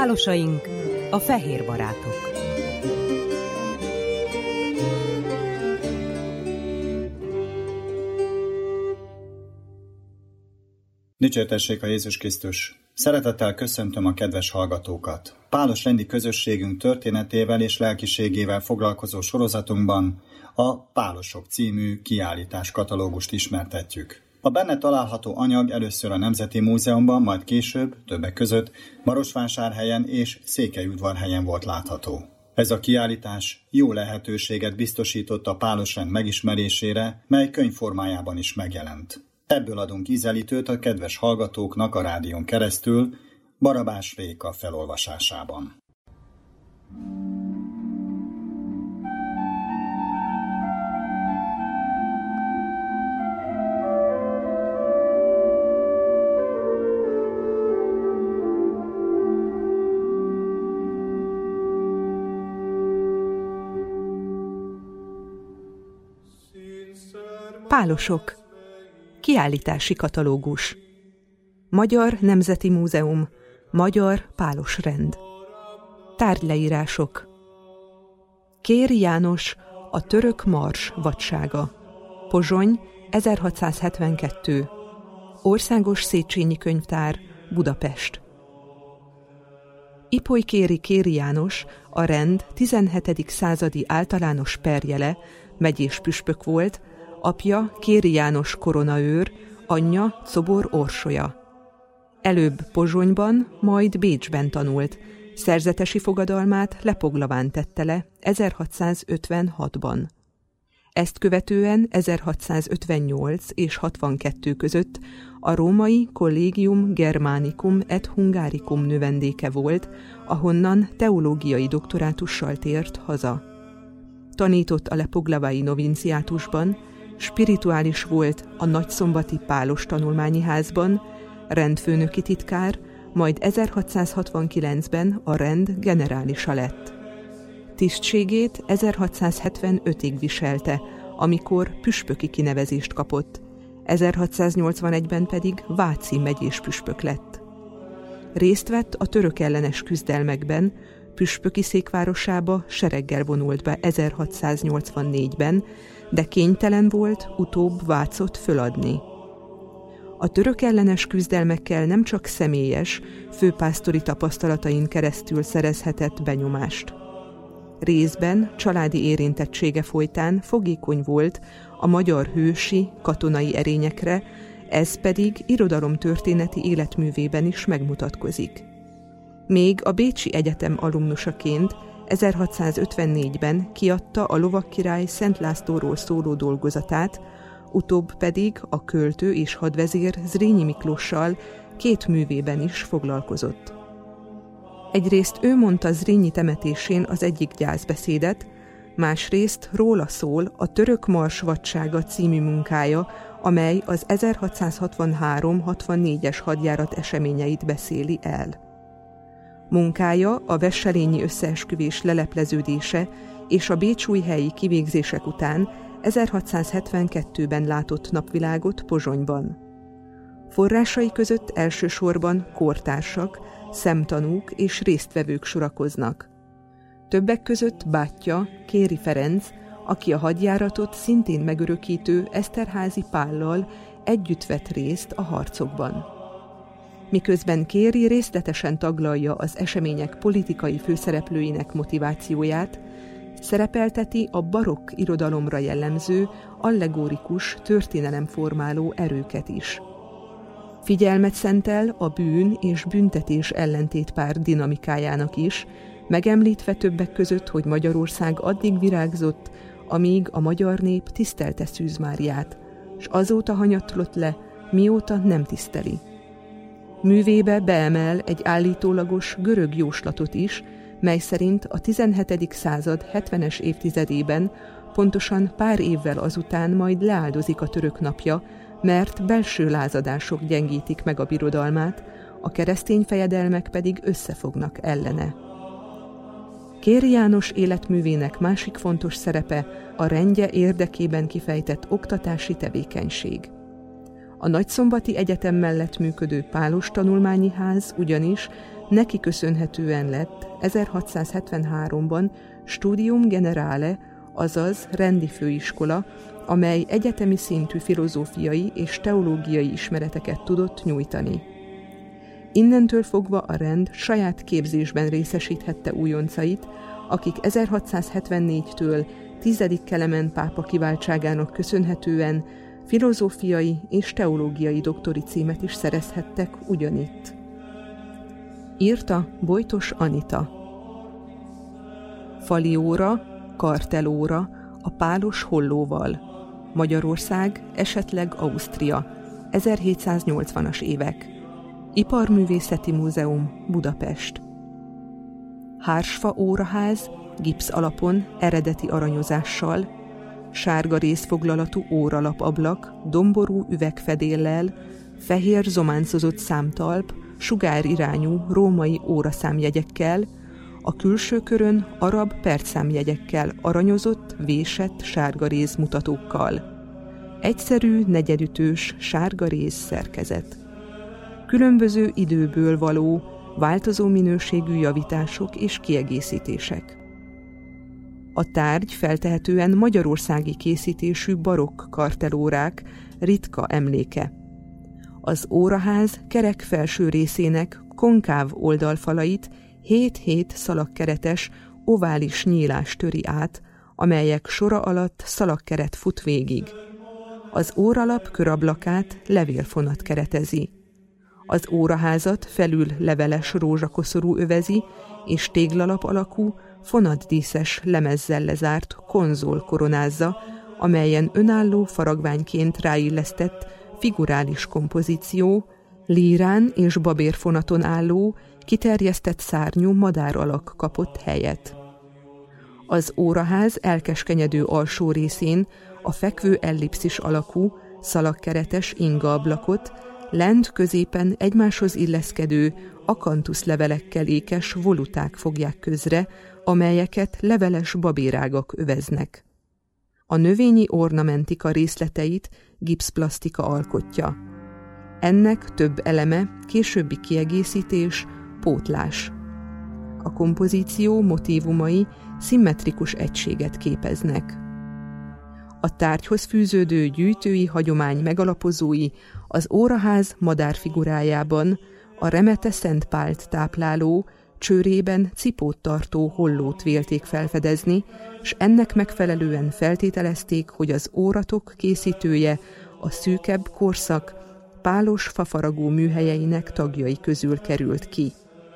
Pálosaink, a fehér barátok. Dicsértessék a Jézus Krisztus! Szeretettel köszöntöm a kedves hallgatókat! Pálos rendi közösségünk történetével és lelkiségével foglalkozó sorozatunkban a Pálosok című kiállítás katalógust ismertetjük. A benne található anyag először a Nemzeti Múzeumban, majd később, többek között Marosvásárhelyen és Székelyudvarhelyen volt látható. Ez a kiállítás jó lehetőséget biztosított a pálosrend megismerésére, mely könyvformájában is megjelent. Ebből adunk ízelítőt a kedves hallgatóknak a rádión keresztül, Barabás Réka felolvasásában. Pálosok. Kiállítási katalógus. Magyar Nemzeti Múzeum. Magyar Pálosrend. Tárgyleírások. Kéri János, a török mars vadsága. Pozsony, 1672. Országos Széchenyi Könyvtár, Budapest. Ipoly Kéri János, a rend 17. századi általános perjele, megyés püspök volt, apja Kéri János koronaőr, anyja Czobor Orsolya. Előbb Pozsonyban, majd Bécsben tanult, szerzetesi fogadalmát Lepoglaván tette le 1656-ban. Ezt követően 1658 és 62 között a római Collegium Germanicum et Hungaricum növendéke volt, ahonnan teológiai doktorátussal tért haza. Tanított a lepoglavai novinciátusban, spirituális volt a Nagyszombati Pálos Tanulmányi Házban, rendfőnöki titkár, majd 1669-ben a rend generálisa lett. Tisztségét 1675-ig viselte, amikor püspöki kinevezést kapott, 1681-ben pedig váci megyés püspök lett. Részt vett a török ellenes küzdelmekben, püspöki székvárosába sereggel vonult be 1684-ben, de kénytelen volt utóbb Vácot föladni. A török ellenes küzdelmekkel nem csak személyes, főpásztori tapasztalatain keresztül szerezhetett benyomást. Részben családi érintettsége folytán fogékony volt a magyar hősi, katonai erényekre, ez pedig irodalomtörténeti életművében is megmutatkozik. Még a Bécsi Egyetem alumnusaként 1654-ben kiadta a Lovagkirály Szent Lászlóról szóló dolgozatát, utóbb pedig a költő és hadvezér Zrínyi Miklóssal 2 művében is foglalkozott. Egyrészt ő mondta Zrínyi temetésén az egyik gyászbeszédet, másrészt róla szól a Török mars vadsága című munkája, amely az 1663-64-es hadjárat eseményeit beszéli el. Munkája a Wesselényi összeesküvés lelepleződése és a bécsújhelyi kivégzések után 1672-ben látott napvilágot Pozsonyban. Forrásai között elsősorban kortársak, szemtanúk és résztvevők sorakoznak. Többek között bátyja, Kéri Ferenc, aki a hadjáratot szintén megörökítő Eszterházy Pállal együtt vett részt a harcokban. Miközben Kéri részletesen taglalja az események politikai főszereplőinek motivációját, szerepelteti a barokk irodalomra jellemző, allegorikus, történelemformáló erőket is. Figyelmet szentel a bűn és büntetés ellentétpár dinamikájának is, megemlítve többek között, hogy Magyarország addig virágzott, amíg a magyar nép tisztelte Szűz Máriát, s azóta hanyatlott le, mióta nem tiszteli. Művébe beemel egy állítólagos görög jóslatot is, mely szerint a 17. század 70-es évtizedében, pontosan pár évvel azután majd leáldozik a török napja, mert belső lázadások gyengítik meg a birodalmát, a keresztény fejedelmek pedig összefognak ellene. Kéri János életművének másik fontos szerepe a rendje érdekében kifejtett oktatási tevékenység. A Nagyszombati Egyetem mellett működő Pálos Tanulmányi Ház ugyanis neki köszönhetően lett 1673-ban Studium Generale, azaz rendi főiskola, amely egyetemi szintű filozófiai és teológiai ismereteket tudott nyújtani. Innentől fogva a rend saját képzésben részesíthette újoncait, akik 1674-től 10. Kelemen pápa kiváltságának köszönhetően filozófiai és teológiai doktori címet is szerezhettek ugyanitt. Írta Bojtos Anita. Falióra, kartelóra, a pálos hollóval. Magyarország, esetleg Ausztria, 1780-as évek. Iparművészeti Múzeum, Budapest. Hársfa óraház, gipsz alapon, eredeti aranyozással, sárga rézfoglalatú óralapablak, domború üvegfedéllel, fehér zománcozott számtalp, sugárirányú római óraszámjegyekkel, a külső körön arab percszámjegyekkel aranyozott, vésett sárga réz mutatókkal. Egyszerű, negyedütős sárga réz szerkezet. Különböző időből való, változó minőségű javítások és kiegészítések. A tárgy feltehetően magyarországi készítésű barokk kartelórák ritka emléke. Az óraház kerek felső részének konkáv oldalfalait 7-7 szalagkeretes, ovális nyílás töri át, amelyek sora alatt szalagkeret fut végig. Az óralap körablakát levélfonat keretezi. Az óraházat felül leveles rózsakoszorú övezi, és téglalap alakú, fonatdíszes lemezzel lezárt konzol koronázza, amelyen önálló faragványként ráillesztett figurális kompozíció, lírán és babérfonaton álló, kiterjesztett szárnyú madáralak kapott helyet. Az óraház elkeskenyedő alsó részén a fekvő ellipszis alakú, szalagkeretes ingaablakot, lent középen egymáshoz illeszkedő, akantuszlevelekkel ékes voluták fogják közre, amelyeket leveles babérágak öveznek. A növényi ornamentika részleteit gipszplasztika alkotja. Ennek több eleme, későbbi kiegészítés, pótlás. A kompozíció motívumai szimmetrikus egységet képeznek. A tárgyhoz fűződő gyűjtői hagyomány megalapozói az óraház madárfigurájában a remete Szent Pált tápláló, csőrében cipót tartó hollót vélték felfedezni, s ennek megfelelően feltételezték, hogy az óratok készítője a szűkebb korszak pálos fafaragó műhelyeinek tagjai közül került ki.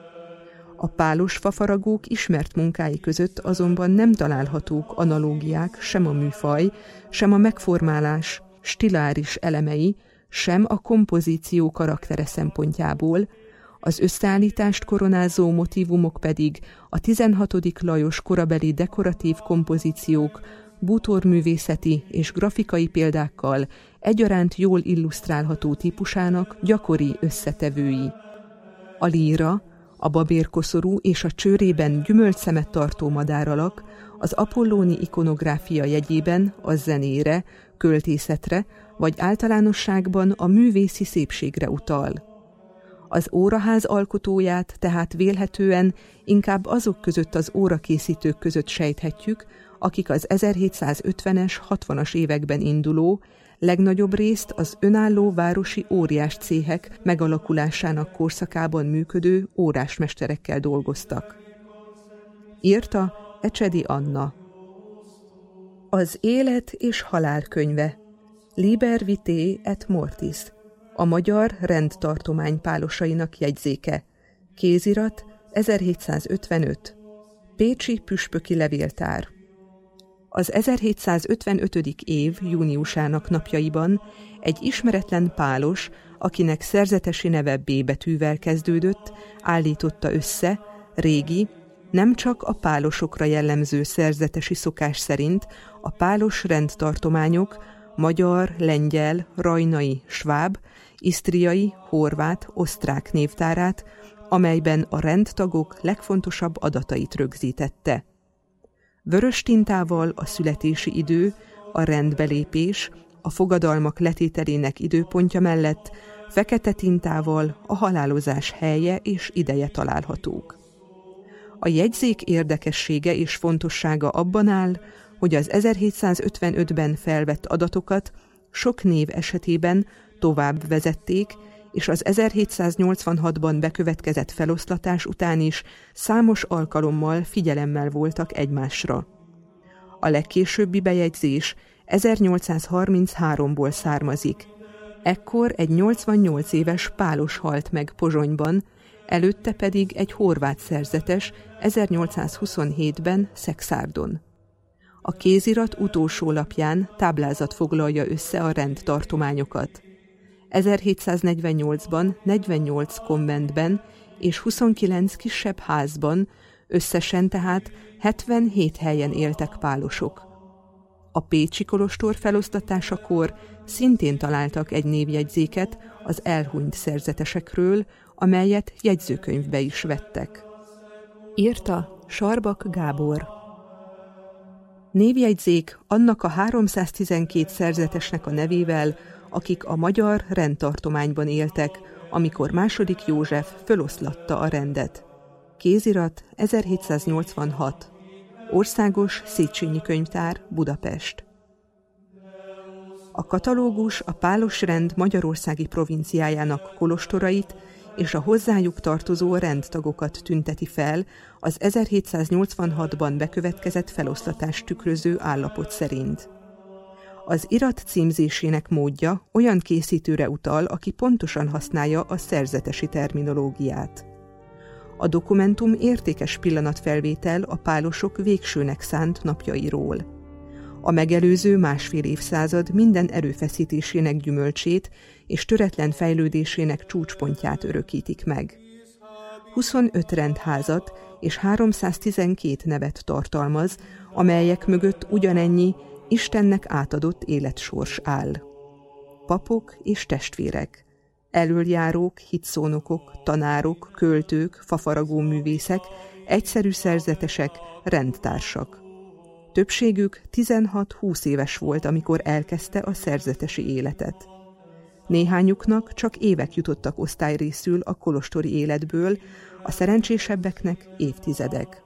A pálos fafaragók ismert munkái között azonban nem találhatók analógiák sem a műfaj, sem a megformálás stiláris elemei, sem a kompozíció karaktere szempontjából, az összeállítást koronázó motívumok pedig a 16. Lajos korabeli dekoratív kompozíciók bútorművészeti és grafikai példákkal egyaránt jól illusztrálható típusának gyakori összetevői. A líra, a babérkoszorú és a csőrében gyümölcsszemet tartó madáralak az apollóni ikonográfia jegyében a zenére, költészetre vagy általánosságban a művészi szépségre utal. Az óraház alkotóját tehát vélhetően inkább azok között az órakészítők között sejthetjük, akik az 1750-es, 60-as években induló, legnagyobb részt az önálló városi óriás céhek megalakulásának korszakában működő órásmesterekkel dolgoztak. Írta Ecsedi Anna. Az élet és halál könyve, Liber Vitae et Mortis, a magyar rendtartomány pálosainak jegyzéke, kézirat 1755, Pécsi püspöki levéltár. Az 1755. év júniusának napjaiban egy ismeretlen pálos, akinek szerzetesi neve B betűvel kezdődött, állította össze régi, nem csak a pálosokra jellemző szerzetesi szokás szerint a pálos rendtartományok magyar, lengyel, rajnai, sváb, isztriai, horvát, osztrák névtárát, amelyben a rendtagok legfontosabb adatait rögzítette. Vörös tintával a születési idő, a rendbelépés, a fogadalmak letételének időpontja mellett fekete tintával a halálozás helye és ideje találhatók. A jegyzék érdekessége és fontossága abban áll, hogy az 1755-ben felvett adatokat sok név esetében tovább vezették, és az 1786-ban bekövetkezett feloszlatás után is számos alkalommal figyelemmel voltak egymásra. A legkésőbbi bejegyzés 1833-ból származik. Ekkor egy 88 éves pálos halt meg Pozsonyban, előtte pedig egy horvát szerzetes 1827-ben Szekszárdon. A kézirat utolsó lapján táblázat foglalja össze a rendtartományokat. 1748-ban 48 konventben és 29 kisebb házban, összesen tehát 77 helyen éltek pálosok. A pécsi kolostor felosztatásakor szintén találtak egy névjegyzéket az elhunyt szerzetesekről, amelyet jegyzőkönyvbe is vettek. Írta Sarbak Gábor. Névjegyzék annak a 312 szerzetesnek a nevével, akik a magyar rendtartományban éltek, amikor II. József föloszlatta a rendet. Kézirat 1786. Országos Széchenyi Könyvtár, Budapest. A katalógus a pálos rend magyarországi provinciájának kolostorait és a hozzájuk tartozó rendtagokat tünteti fel az 1786-ban bekövetkezett feloszlatást tükröző állapot szerint. Az irat címzésének módja olyan készítőre utal, aki pontosan használja a szerzetesi terminológiát. A dokumentum értékes pillanatfelvétel a pálosok végsőnek szánt napjairól. A megelőző másfél évszázad minden erőfeszítésének gyümölcsét és töretlen fejlődésének csúcspontját örökítik meg. 25 rendházat és 312 nevet tartalmaz, amelyek mögött ugyanennyi Istennek átadott életsors áll. Papok és testvérek, elöljárók, hitszónokok, tanárok, költők, fafaragó művészek, egyszerű szerzetesek, rendtársak. Többségük 16-20 éves volt, amikor elkezdte a szerzetesi életet. Néhányuknak csak évek jutottak osztályrészül a kolostori életből, a szerencsésebbeknek évtizedek.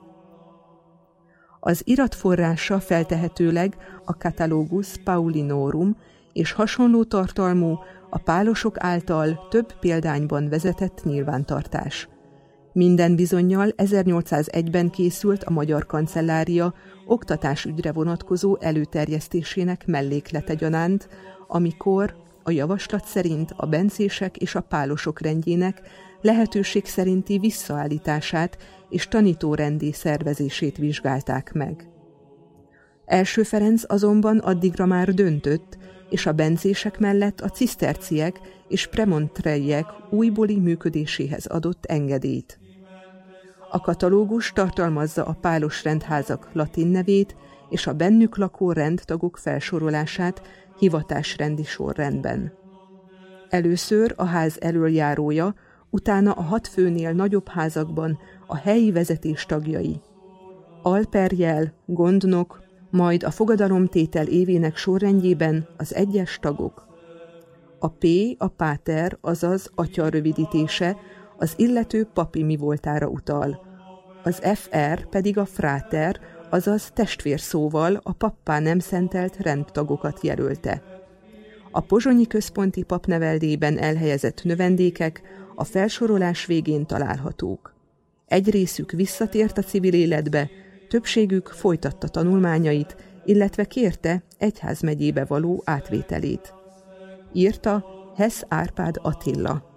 Az irat forrása feltehetőleg a Catalogus Paulinorum és hasonló tartalmú, a pálosok által több példányban vezetett nyilvántartás. Minden bizonnyal 1801-ben készült a Magyar Kancellária oktatásügyre vonatkozó előterjesztésének melléklete gyanánt, amikor a javaslat szerint a bencések és a pálosok rendjének lehetőség szerinti visszaállítását és tanítórendé szervezését vizsgálták meg. Első Ferenc azonban addigra már döntött, és a bencések mellett a ciszterciek és premontrejek újbóli működéséhez adott engedélyt. A katalógus tartalmazza a pálos rendházak latin nevét és a bennük lakó rendtagok felsorolását hivatásrendi sorrendben. Először a ház elöljárója, utána a 6 főnél nagyobb házakban a helyi vezetés tagjai. Alperjel, gondnok, majd a fogadalomtétel évének sorrendjében az egyes tagok. A P a páter, azaz atya rövidítése, az illető papi mivoltára utal. Az FR pedig a fráter, azaz testvérszóval a pappá nem szentelt rendtagokat jelölte. A pozsonyi központi papneveldében elhelyezett növendékek a felsorolás végén találhatók. Egy részük visszatért a civil életbe, többségük folytatta tanulmányait, illetve kérte egyházmegyébe való átvételét. Írta Hess Árpád Attila.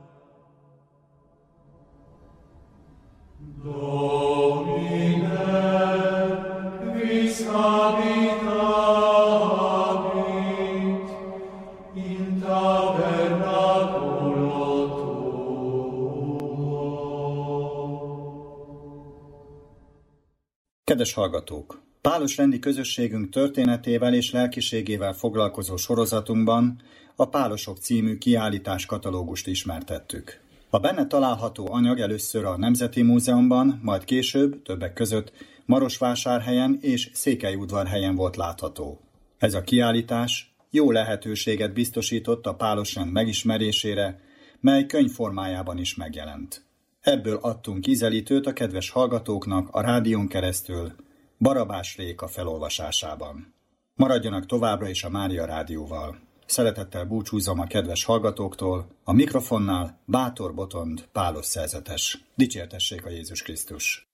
Kedves hallgatók! Pálos rendi közösségünk történetével és lelkiségével foglalkozó sorozatunkban a Pálosok című kiállítás katalógust ismertettük. A benne található anyag először a Nemzeti Múzeumban, majd később, többek között Marosvásárhelyen és Székelyudvarhelyen volt látható. Ez a kiállítás jó lehetőséget biztosított a pálos rend megismerésére, mely könyv formájában is megjelent. Ebből adtunk ízelítőt a kedves hallgatóknak a rádión keresztül, Barabás Réka felolvasásában. Maradjanak továbbra is a Mária Rádióval. Szeretettel búcsúzom a kedves hallgatóktól, a mikrofonnál Bátor Botond Pálos szerzetes. Dicsértessék a Jézus Krisztus!